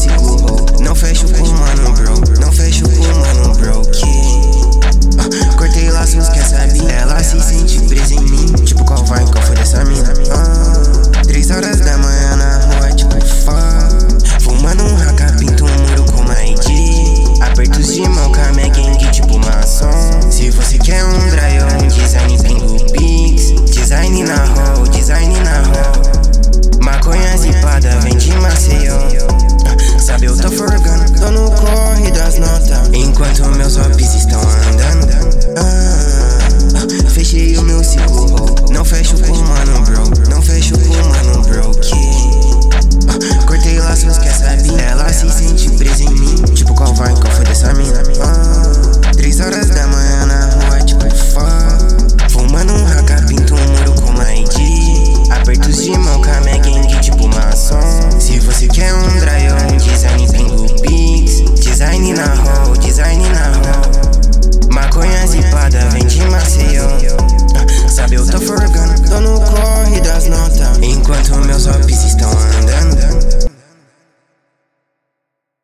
sigo ho. Não fecho com mano bro, não fecho com mano bro. Cortei laços, quer saber? Ela se sente presa em mim, tipo qual vai